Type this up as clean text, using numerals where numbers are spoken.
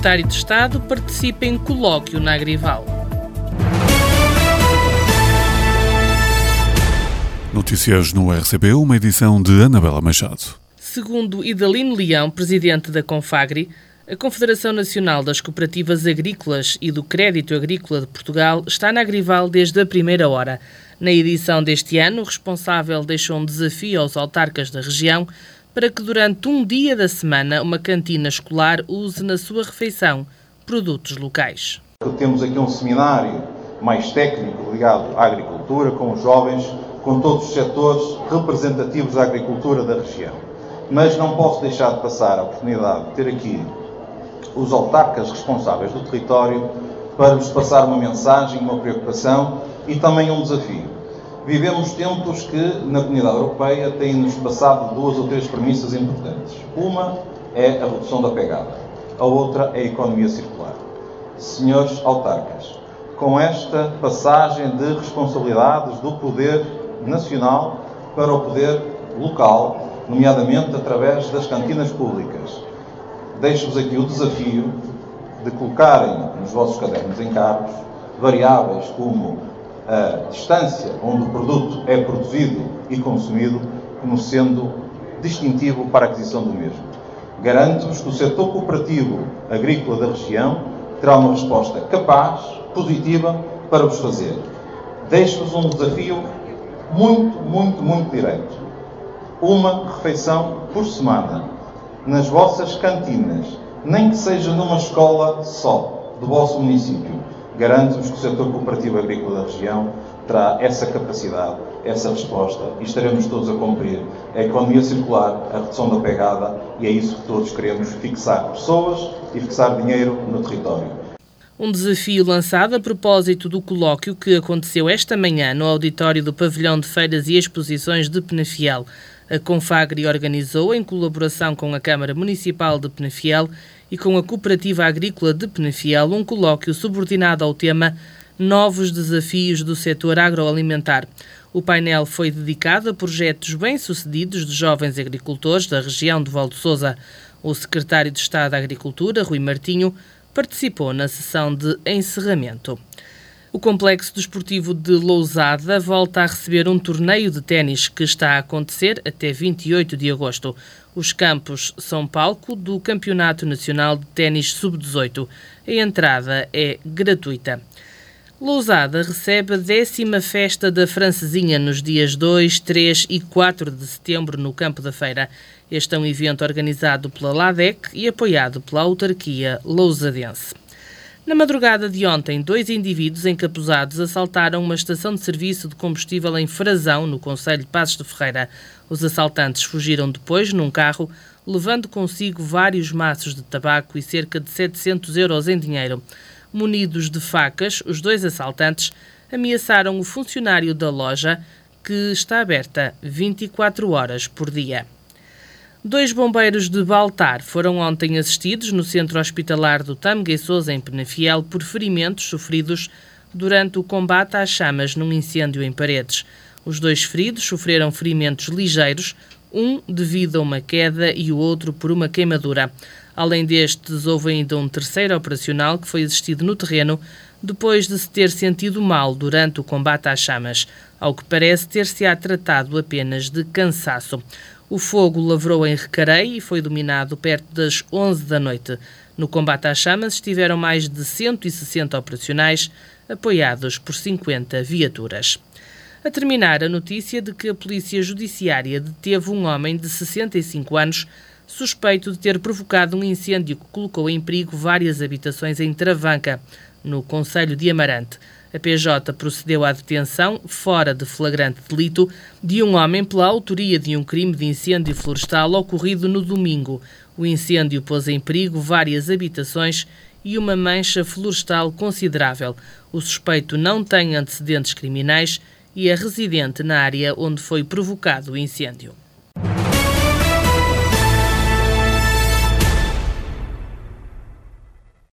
secretário de Estado participa em colóquio na Agrival. Notícias no RCP, uma edição de Anabela Machado. Segundo Idalino Leão, presidente da Confagri, a Confederação Nacional das Cooperativas Agrícolas e do Crédito Agrícola de Portugal está na Agrival desde a primeira hora. Na edição deste ano, o responsável deixou um desafio aos autarcas da região para que durante um dia da semana uma cantina escolar use na sua refeição produtos locais. Temos aqui um seminário mais técnico ligado à agricultura, com os jovens, com todos os setores representativos da agricultura da região. Mas não posso deixar de passar a oportunidade de ter aqui os autarcas responsáveis do território para vos passar uma mensagem, uma preocupação e também um desafio. Vivemos tempos que, na Comunidade Europeia, têm-nos passado duas ou três premissas importantes. Uma é a redução da pegada, a outra é a economia circular. Senhores autarcas, com esta passagem de responsabilidades do poder nacional para o poder local, nomeadamente através das cantinas públicas, deixo-vos aqui o desafio de colocarem nos vossos cadernos de encargos variáveis como a distância onde o produto é produzido e consumido como sendo distintivo para a aquisição do mesmo. Garanto-vos que o setor cooperativo agrícola da região terá uma resposta capaz, positiva, para vos fazer. Deixo-vos um desafio muito direto. Uma refeição por semana nas vossas cantinas, nem que seja numa escola só do vosso município. Garanto-vos que o setor cooperativo agrícola da região terá essa capacidade, essa resposta e estaremos todos a cumprir a economia circular, a redução da pegada e é isso que todos queremos, fixar pessoas e fixar dinheiro no território. Um desafio lançado a propósito do colóquio que aconteceu esta manhã no auditório do Pavilhão de Feiras e Exposições de Penafiel. A Confagri organizou, em colaboração com a Câmara Municipal de Penafiel e com a Cooperativa Agrícola de Penafiel, um colóquio subordinado ao tema Novos Desafios do Setor Agroalimentar. O painel foi dedicado a projetos bem-sucedidos de jovens agricultores da região de Val de Sousa. O secretário de Estado da Agricultura, Rui Martinho, participou na sessão de encerramento. O Complexo Desportivo de Lousada volta a receber um torneio de ténis que está a acontecer até 28 de agosto. Os campos são palco do Campeonato Nacional de Ténis Sub-18. A entrada é gratuita. Lousada recebe a 10ª Festa da Francesinha nos dias 2, 3 e 4 de setembro no Campo da Feira. Este é um evento organizado pela LADEC e apoiado pela autarquia lousadense. Na madrugada de ontem, 2 indivíduos encapuzados assaltaram uma estação de serviço de combustível em Frazão, no concelho de Passos de Ferreira. Os assaltantes fugiram depois num carro, levando consigo vários maços de tabaco e cerca de 700 euros em dinheiro. Munidos de facas, os 2 assaltantes ameaçaram o funcionário da loja, que está aberta 24 horas por dia. 2 bombeiros de Baltar foram ontem assistidos no centro hospitalar do Tâmega e Sousa, em Penafiel, por ferimentos sofridos durante o combate às chamas num incêndio em Paredes. Os 2 feridos sofreram ferimentos ligeiros, um devido a uma queda e o outro por uma queimadura. Além destes, houve ainda um terceiro operacional que foi assistido no terreno depois de se ter sentido mal durante o combate às chamas. Ao que parece, ter-se-á tratado apenas de cansaço. O fogo lavrou em Recarei e foi dominado perto das 11 da noite. No combate às chamas estiveram mais de 160 operacionais, apoiados por 50 viaturas. A terminar, a notícia de que a Polícia Judiciária deteve um homem de 65 anos suspeito de ter provocado um incêndio que colocou em perigo várias habitações em Travanca, no concelho de Amarante. A PJ procedeu à detenção, fora de flagrante delito, de um homem pela autoria de um crime de incêndio florestal ocorrido no domingo. O incêndio pôs em perigo várias habitações e uma mancha florestal considerável. O suspeito não tem antecedentes criminais e é residente na área onde foi provocado o incêndio.